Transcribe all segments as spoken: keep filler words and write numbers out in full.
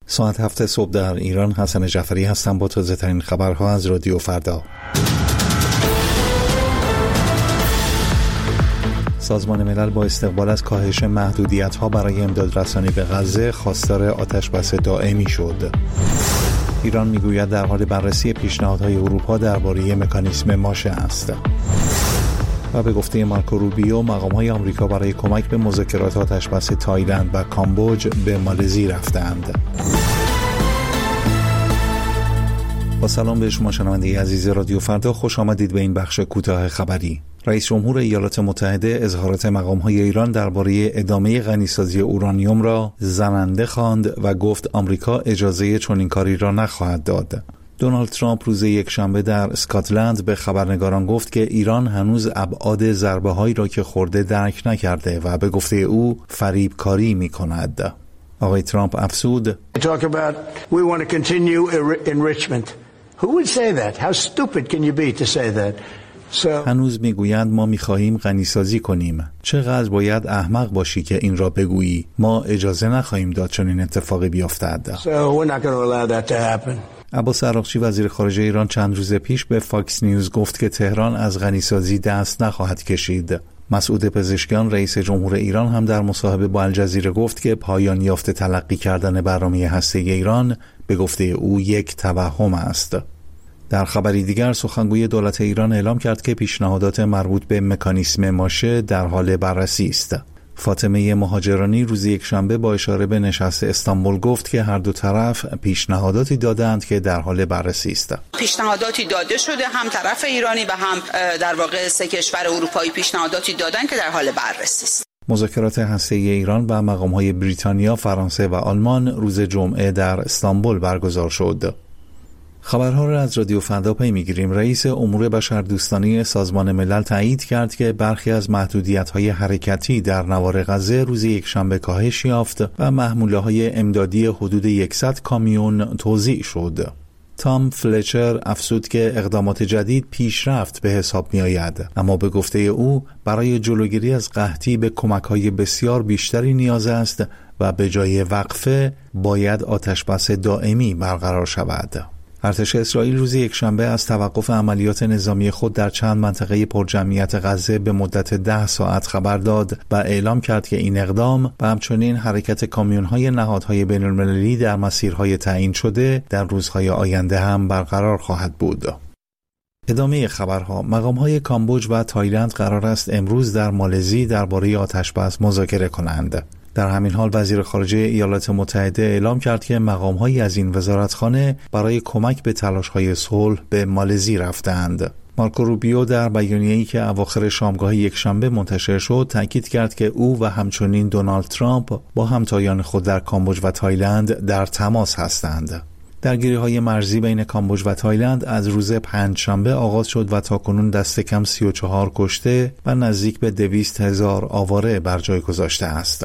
ساعت هفت صبح در ایران. حسن جعفری هستم با تازه ترین خبرها از رادیو فردا. سازمان ملل با استقبال از کاهش محدودیت‌ها برای امدادرسانی به غزه خواستار آتش‌بس دائمی شد. ایران میگوید در حال بررسی پیشنهادهای اروپا درباره مکانیسم ماشه است. و به گفته مارکو روبیو مقام‌های آمریکا برای کمک به مذاکرات آتش‌بس تایلند و کامبوج به مالزی رفتند. با سلام به شما شنونده عزیز رادیو فردا، خوش آمدید به این بخش کوتاه خبری. رئیس جمهور ایالات متحده اظهارات مقام‌های ایران درباره ادامه غنیسازی اورانیوم را زننده خواند و گفت آمریکا اجازه چنین کاری را نخواهد داد. دونالد ترامپ روز یکشنبه در اسکاتلند به خبرنگاران گفت که ایران هنوز ابعاد ضربه‌هایی را که خورده درک نکرده و به گفته او فریبکاری می‌کند. آقای ترامپ افزود: Talk about we want to continue enrichment. Who would say that? How stupid can you be to say that? So هنوز میگویند ما می‌خواهیم غنیسازی کنیم. چقدر باید احمق باشی که این را بگویی. ما اجازه نخواهیم داد چنین اتفاقی بیفتد. So we're not going to allow that to happen. عباس عراقچی وزیر خارجه ایران چند روز پیش به فاکس نیوز گفت که تهران از غنیسازی دست نخواهد کشید. مسعود پزشکیان رئیس جمهور ایران هم در مصاحبه با الجزیره گفت که پایان یافته تلقی کردن برنامه هسته‌ای ایران به گفته او یک توهم است. در خبری دیگر سخنگوی دولت ایران اعلام کرد که پیشنهادات مربوط به مکانیسم ماشه در حال بررسی است. فاطمه مهاجرانی روز یکشنبه با اشاره به نشست استانبول گفت که هر دو طرف پیشنهاداتی دادند که در حال بررسی است. پیشنهاداتی داده شده، هم طرف ایرانی و هم در واقع سه کشور اروپایی پیشنهاداتی دادن که در حال بررسی است. مذاکرات هسته‌ای ایران با مقام‌های بریتانیا، فرانسه و آلمان روز جمعه در استانبول برگزار شد. خبرها را از رادیو فردا پی می‌گیریم. رئیس امور بشردوستانه سازمان ملل تایید کرد که برخی از محدودیت‌های حرکتی در نوار غزه روز یکشنبه کاهش یافت و محموله‌های امدادی حدود صد کامیون توزیع شد. تام فلچر افزود که اقدامات جدید پیشرفت به حساب می‌آید، اما به گفته او برای جلوگیری از قحطی به کمک‌های بسیار بیشتری نیاز است و به جای وقفه باید آتش‌بس دائمی برقرار شود. ارتش اسرائیل روز یکشنبه از توقف عملیات نظامی خود در چند منطقه پرجمعیت غزه به مدت ده ساعت خبر داد و اعلام کرد که این اقدام و همچنین حرکت کامیون‌های نهادهای بین‌المللی در مسیرهای تعیین شده در روزهای آینده هم برقرار خواهد بود. ادامه خبرها: مقام‌های کامبوج و تایلند قرار است امروز در مالزی درباره آتش‌بس مذاکره کنند. در همین حال وزیر خارجه ایالات متحده اعلام کرد که مقام‌هایی از این وزارتخانه برای کمک به تلاش‌های صلح به مالزی رفتند. مارکو روبیو در بیانیه‌ای که اواخر شامگاه یکشنبه منتشر شد تاکید کرد که او و همچنین دونالد ترامپ با همتایان خود در کامبوج و تایلند در تماس هستند. درگیری‌های مرزی بین کامبوج و تایلند از روز پنجشنبه آغاز شد و تاکنون دست کم سی و چهار کشته و نزدیک به دویست هزار آواره بر جای گذاشته است.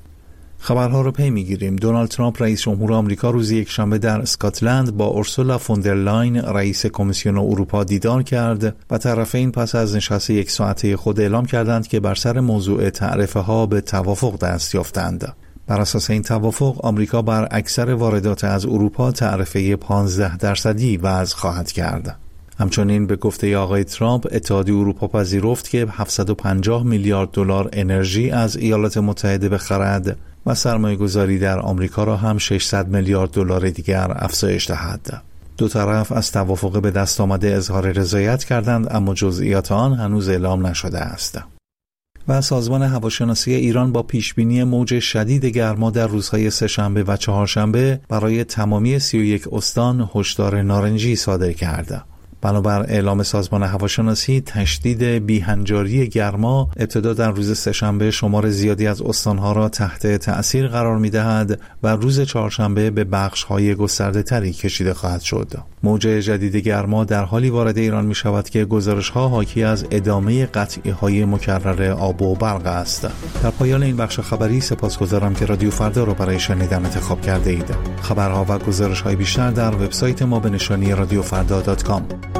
خبرها رو پی میگیریم. دونالد ترامپ رئیس جمهور آمریکا روز یکشنبه در اسکاتلند با اورسولا فوندرلاین رئیس کمیسیون اروپا دیدار کرد و طرفین پس از نشست یک ساعته خود اعلام کردند که بر سر موضوع تعرفه ها به توافق دست یافتند. بر اساس این توافق آمریکا بر اکثر واردات از اروپا تعرفه پانزده درصدی وضع خواهد کرد. همچنین به گفته آقای ترامپ اتحادیه اروپا پذیرفت که هفتصد و پنجاه میلیارد دلار انرژی از ایالات متحده بخرد و سرمایه‌گذاری در آمریکا را هم ششصد میلیارد دلار دیگر افزایش دهد. دو طرف از توافق به دست آمده اظهار رضایت کردند، اما جزئیات آن هنوز اعلام نشده است. و سازمان هواشناسی ایران با پیشبینی موج شدید گرما در روزهای سه‌شنبه و چهارشنبه برای تمامی سی و یک استان هشدار نارنجی صادر کرد. بنابر اعلام سازمان هواشناسی تشدید بیهنجاری گرما ابتدا در روز سه‌شنبه شمار زیادی از استانها را تحت تأثیر قرار می‌دهد و روز چهارشنبه به بخش‌های گسترده‌تری کشیده خواهد شد. موج جدید گرما در حالی وارد ایران می‌شود که گزارش‌ها حاکی از ادامه قطعی‌های مکرر آب و برق است. در پایان این بخش خبری سپاسگزارم که رادیو فردا را برای شنیدن انتخاب کرده اید. خبرها و گزارش‌های بیشتر در وبسایت ما به نشانی رادیو فردا دات کام.